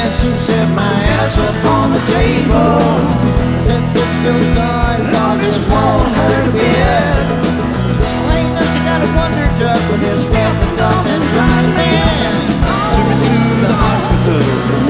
chance to set my ass up on the table.